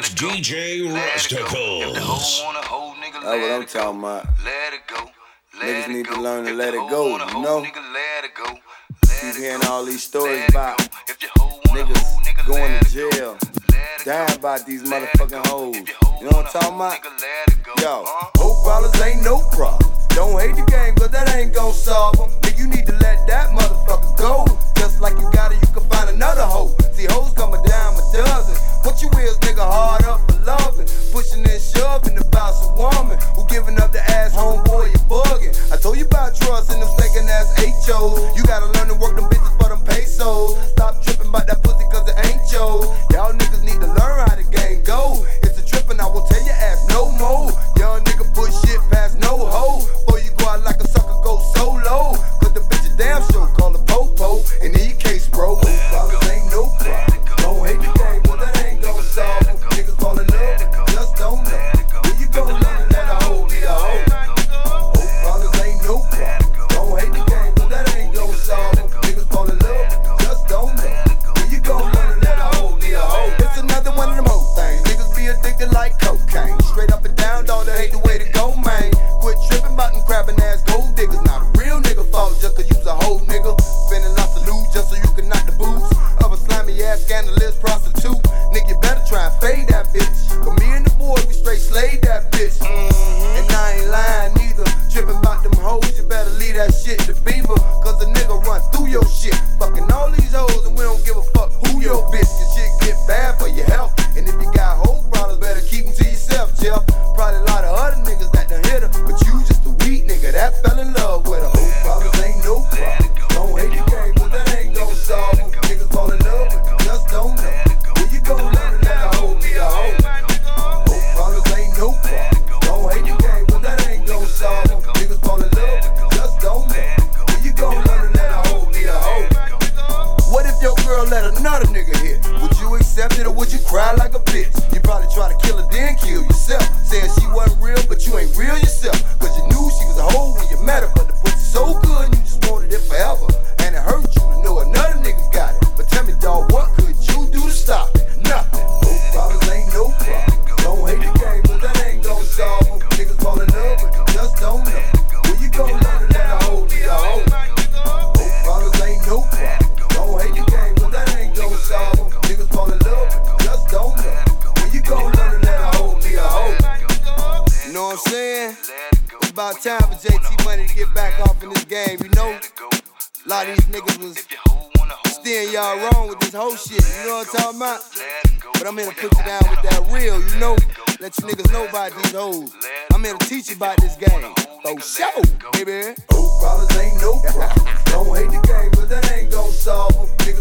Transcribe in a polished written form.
It's DJ Rusticles. That's what I'm talking about. Niggas need to learn to let it go, you know? Keep hearing all these stories about niggas going to jail, dying about these motherfucking hoes. You know what I'm talking about? Yo, hope problems ain't no problem. Don't hate the game, cause that ain't gon' solve them. Nigga, you need to let that motherfucker go. Just like you got it, you can find another hoe. See, hoes coming down a dozen. What you is, nigga, hard up for loving. Pushing and shoving about some woman who giving up the ass, homeboy, you bugging. I told you about trust and them stinking ass HOs. You gotta learn to work them bitches for them pesos. Stop tripping about that pussy cause it ain't yours. Y'all niggas need to learn how the game go. It's a trip and I will tell your ass no more. Young nigga put shit past no hoe. Or you go out like a sucker, go solo. Cause the bitch a damn show, call a popo. In any case, bro, problems ain't no problem. Don't hate the game, but that ain't gon' solve them. Niggas fall in love, but just don't know. Where you gon' learn to let a hoe be a hoe? Problems ain't no problem. Don't hate the game, but that ain't gon' solve them. Niggas fall in love, but just don't know. Where you gon' learn to let a hoe be a hoe? It's another one of them old things. Niggas be addicted like cocaine. Straight up and down, dog, that ain't the way to go, man. Quit tripping about them crabbing ass gold diggers. Not a real nigga fault just cause you's a hoe nigga. Spending lots of loot just so you can knock the boots of a slimy ass scandalous prostitute. Nigga, you better try and fade that bitch. Cause me and the boys, we straight slayed that bitch. And I ain't lying neither. Tripping about them hoes, you better leave that shit to Beaver. Cause a nigga run through your shit. Fucking all these hoes and we don't give a fuck who your bitch. Cause shit get bad for your health. And if you got hoe problems, better keep them to yourself, Jeff. Probably a lot of other niggas that done hit her. But you just a weak nigga that fell in love with her. Hoe problems ain't no problem. Don't hate the game, but that ain't gon' solve them. Niggas fall in love, but just don't know. Where you gon' learn to let a hoe be a hoe? Hoe problems ain't no problem. Don't hate the game, but that ain't gon' solve them. Niggas fall in love, but just don't know. Where you gon' learn to let a hoe be a hoe? What if your girl let another nigga hit? Would you accept it or would you cry like a bitch? You probably try to kill her then kill yourself. Saying she wasn't real, but you ain't real yourself. Cause you knew she was a hoe when you met her. But the pussy so good, you just wanted it forever. And it hurt you to know another nigga got it. But tell me, dawg, what could you do to stop it? Nothing. Hope problems ain't no problem. Don't hate the game, but that ain't gon' solve them. Niggas fall in love, but you just don't know. Where you gon' learn to let a hoe be a hoe? Hope problems ain't no problem. Don't hate the game, but that ain't gon' solve them. Niggas fall in love, but you just don't know. Where you gon' learn to let a hoe be a hoe? You know what I'm saying? It's about time for JT Money to get back off in this game, you know? A lot of these niggas was steering y'all wrong with this whole shit, you know what I'm talking about? But I'm here to put you down with that real, you know? Let you niggas know about these hoes. I'm here to teach you about this game. For sure, baby. Hope problems ain't no problem. Don't hate the game, but that ain't gon' solve them.